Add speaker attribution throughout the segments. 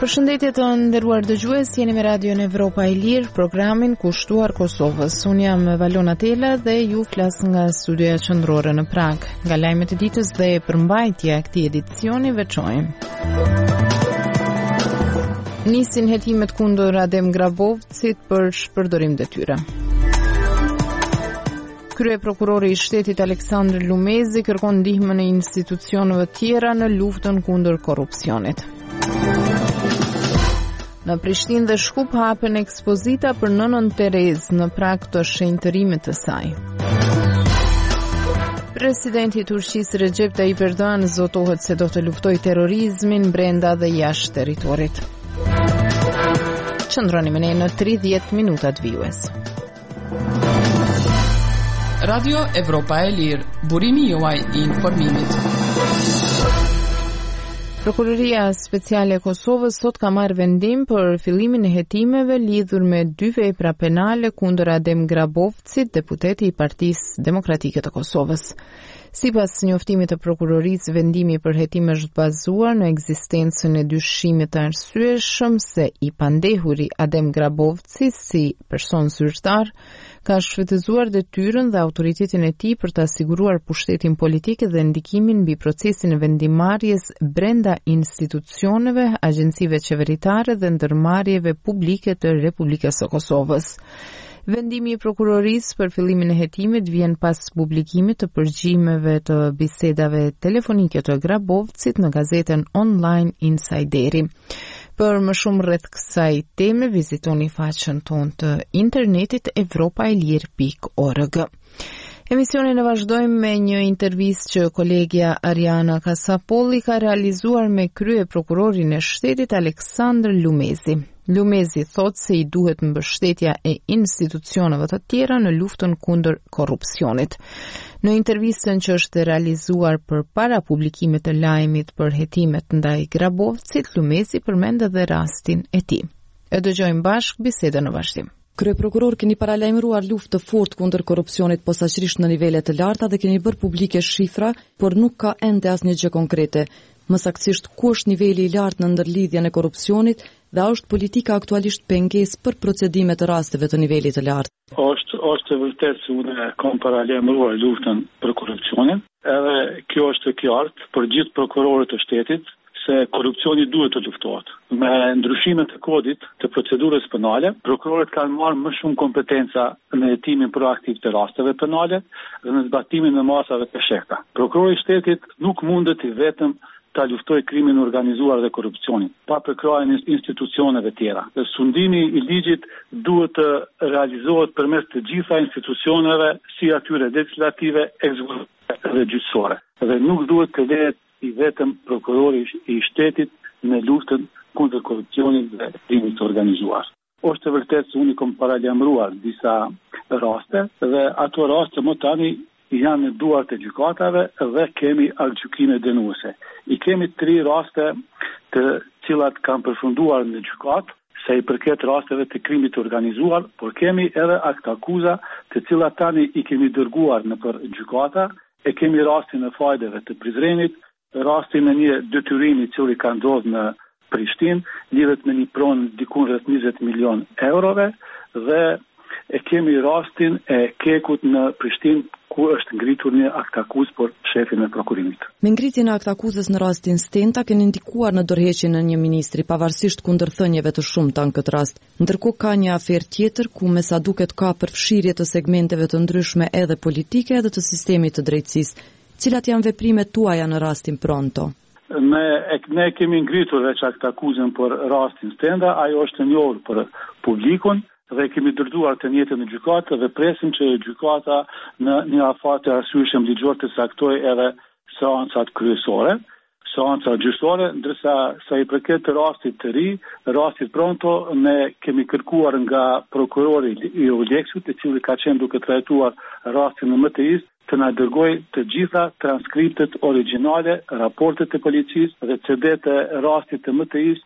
Speaker 1: Përshëndetje të nderuar dëgjues, jeni me Radion Evropa e Lirë, programin kushtuar Kosovës. Unë jam Valona Tela dhe ju flas nga studioja qendrore në Prag. Nga lajmet e ditës dhe përmbajtja e këtij edicioni veçojmë. Nisin hetimet kundër Adem Grabovcit për shpërdorim detyre. Kryeprokurori i shtetit Aleksandr Lumezi kërkon ndihmën e institucioneve tjera në luftën kundër korrupsionit. Në Prishtinë dhe Shkup hapen ekspozita për nënën Terezë në prag të shenjtërimit të saj. Presidenti i Turqisë Recep Tayyip Erdogan zotohet se do të luftojë terrorizmin brenda dhe jashtë territorit. Qëndroni me ne në 30 minutat vijues.
Speaker 2: Radio Evropa e Lirë, burimi juaj i informimit.
Speaker 1: Prokuroria Speciale e Kosovës sot ka marrë vendim për fillimin e hetimeve lidhur me 2 vepra penale kundër Adem Grabovcit, deputeti i Partisë Demokratike të Kosovës. Sipas njoftimit të prokurorisë, vendimi për hetim është bazuar në ekzistencën e dyshimit të arsyeshëm se i pandehuri Adem Grabovci si person zyrtar ka shfrytëzuar detyrën dhe autoritetin e tij për të siguruar pushtetin politik dhe ndikimin mbi procesin e vendimarrjes brenda institucioneve, agjencive qeveritare dhe ndërmarrjeve publike të Republikës së Kosovës. Vendimi i prokurorisë për fillimin e hetimit vjen pas publikimit të përgjimeve të bisedave telefonike të Grabovcit në gazetën online Insideri. Për më shumë rreth kësaj teme, vizitoni faqen tonë të internetit evropaelir.org. Emisionin e vazhdojmë me një intervistë që kolegja Ariana Kasapolli ka realizuar me kryeprokurorin e shtetit Aleksandr Lumezi. Lumezi thot se i duhet mbështetja e institucioneve të tjera në luftën kundër korrupsionit. Në intervistën që është realizuar përpara publikimit të lajmit për hetimet ndaj Grabovcit, Lumezi përmend edhe rastin e tij. E dëgjojmë bashkë bisedën në vazhdim.
Speaker 3: Kryeprokuror, keni paralajmëruar luftë të fortë kundër korrupsionit posaçërisht në nivele të larta dhe keni bërë publike shifra, por nuk ka ende asnjë gjë konkrete. Më saktësisht, ku është niveli i lartë në ndërlidhjen e korrupsionit dhe a është politika aktualisht pengesë për procedime të rasteve të nivelit të lartë?
Speaker 4: Është vërtet se unë kam paralajmëruar luftën për korrupsionin, edhe kjo është qartë për gjithë prokurorët të shtetit se korrupsioni duhet të luftohet. Me ndryshimet e kodit të procedurës penale, prokurorët kanë marrë më shumë kompetenca në hetimin proaktiv të rasteve penale dhe në zbatimin e masave të shehta. Prokurori i shtetit nuk mundet i vetëm ta luftoj krimin organizuar dhe korrupsionin, pa përkrahjen e institucioneve tjera. Dhe sundimi i ligjit duhet të realizohet përmes të gjitha institucioneve, si atyre legislative, ekzekutive dhe gjyqësore. Dhe nuk duhet të lehet i vetëm prokurori i shtetit në luftën kundër korrupsionit dhe krimit të organizuar. Është vërtet se unë kam paralajmëruar disa raste dhe ato raste më tani janë në duart e gjykatave dhe kemi aktgjykime dënuese. I kemi 3 raste të cilat kanë përfunduar në gjykat se i përket rasteve të krimit të organizuar, por kemi edhe aktakuza të cilat tani i kemi dërguar në për gjykata, e kemi rastin e fajdeve të Prizrenit, rastin e një detyrimi cili ka ndodhur në Prishtinë, lidhet me një pronë diku rreth 20 milion eurove dhe e kemi rastin e Kekut në Prishtinë ku është ngritur një aktakuzë për shefin e prokurimit.
Speaker 3: Me ngritjen e aktakuzës në rastin Stenta keni ndikuar në dorëheqjen e një ministri pavarësisht kundërthënieve të shumta në këtë rast. Ndërkohë ka një aferë tjetër ku me sa duket ka përfshirje të segmenteve të ndryshme edhe politike edhe të sistemit të drejtësisë. Cilat janë veprimet tuaja në rastin Pronto?
Speaker 4: Ne kemi ngritur veç aktakuzën për rastin Stenda, ajo është e njohur për publikun dhe kemi dërguar të njëjtën në gjykatë dhe presim që gjykata në një afat të arsyeshëm ligjor të saktojë edhe seancat kryesore, seanca gjyqësore, ndërsa sa i përket rastit të ri, rastit Pronto, ne kemi kërkuar nga prokurori i Oleksiut, i cili ka qenë duke trajtuar rastin në MTI-s, të na dërgoj të gjitha transkriptet origjinale, raportet e policisë dhe CD-t e rastit të MTI-s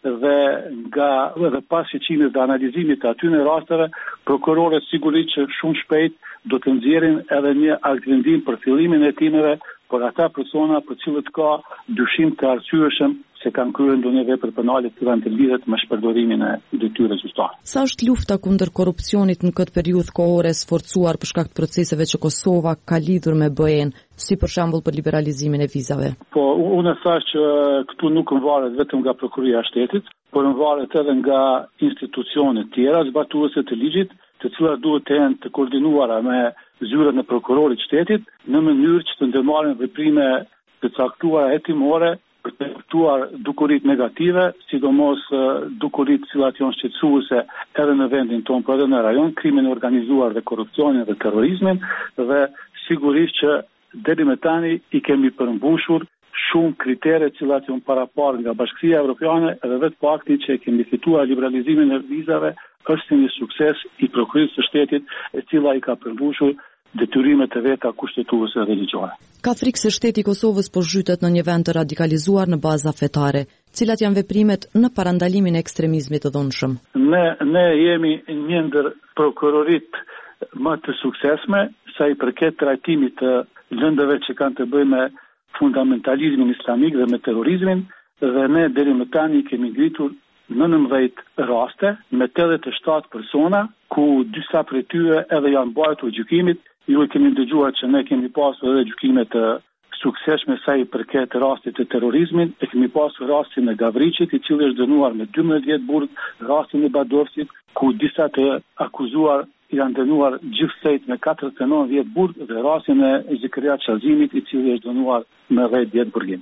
Speaker 4: dhe pas shiqimit dhe analizimit të atyre rasteve, prokurorët sigurisht që shumë shpejt do të nxjerrin edhe një aktvendim për fillimin e hetimeve por ata persona për cilët ka dyshim të arsyeshëm se kanë kryer ndonjë vepër penale që kanë të lidhet me shpërdorimin e detyrës gjyqtare.
Speaker 3: Sa është lufta kundër korrupsionit në këtë periudhë kohore sforcuar për shkak të proceseve që Kosova ka lidhur me BE-n, si për shembull për liberalizimin e vizave?
Speaker 4: Po, unë thash që këtu nuk varet vetëm nga prokuroria e shtetit, por varet edhe nga institucionet tjera zbatuese të ligjit, të cilat duhet të jenë të koordinuara me zyrat e prokurorit shtetit në mënyrë që të ndërmarrin veprime të caktuara hetimore për të kuptuar dukurit negative, sidomos dukurit cilat janë shqetësuese edhe në vendin tonë, por edhe në rajon, krimin organizuar dhe korrupsionin dhe terrorizmin, dhe sigurisht që deri më tani i kemi përmbushur shumë kritere cilat janë parapar nga Bashkia Evropiane, edhe vetë fakti që kemi fituar liberalizimin e vizave është një sukses i prokurisë së shtetit, e cila i ka përmbushur detyrimet e veta kushtetuese dhe ligjore.
Speaker 3: Ka frikë se shteti i Kosovës po zhytet në një vend të radikalizuar në baza fetare. Cilat janë veprimet në parandalimin e ekstremizmit të dhunshëm?
Speaker 4: Ne jemi një ndër prokurorit më të suksesme sa i përket trajtimit të lëndëve që kanë të bëjnë me fundamentalizmin islamik dhe me terrorizmin, dhe ne deri më tani kemi ngritur 19 raste me 87 persona, ku disa prej tyre edhe janë mbajtur gjykimit. Ju e kemi dëgjuar që ne kemi pasur edhe gjykime të suksesshme sa i përket rastit të terrorizmit, e kemi pasur rastin e Gavriçit, i cili është dënuar me 12 vjet burg, rastin e Badorsit, ku disa të akuzuar janë dënuar gjithsejt me 49 vjet burg, dhe rastin e Zikaria Çazimit, i cili është dënuar me 10 vjet burgim.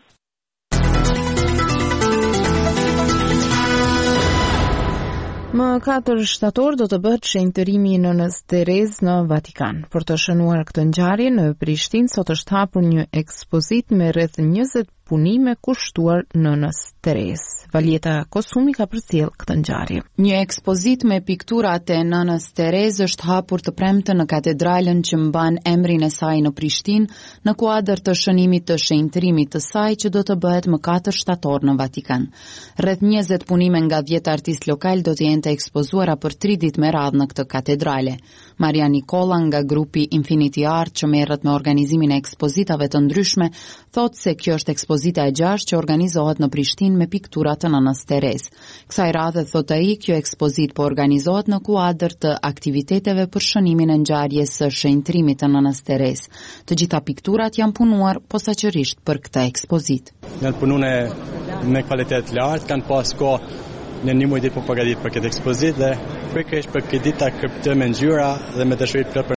Speaker 1: Më 4 shtator do të bëhet shenjtërimi i nënës Terez në Vatikan. Për të shënuar këtë ngjarje në Prishtinë sot është hapur një ekspozit me rreth 20 punime kushtuar nënës Terez. Valjeta Kosumi ka përcjell këtë ngjarje.
Speaker 5: Një ekspozit me pikturat e nënës Terez është hapur të premte në katedralen që mban emrin e saj në Prishtinë, në kuadër të shënimit të shenjtërimit të saj që do të bëhet më 4 shtator në Vatikan. Rreth 20 punime nga 10 artistë lokal do të jenë të ekspozuara për 3 ditë me radhë në këtë katedrale. Maria Nikola nga grupi Infinity Art që merret me organizimin e ekspozitave të ndryshme thotë se kjo është ekspozita e 6 që organizohet në Prishtinë me piktura të nënës Terez. Kësaj radhe thotë ai, kjo ekspozit po organizohet në kuadër të aktiviteteve për shënimin e ngjarjes së shenjtërimit të nënës Terez. Të gjitha pikturat janë punuar posaçërisht për këtë ekspozit.
Speaker 6: Janë punuar me kvalitet lartë, kanë pas kohë në një muaj ditë për përgatitur për këtë ekspozit dhe pikërisht për këtë ditë ta kryptojmë ngjyra dhe me dashuri plot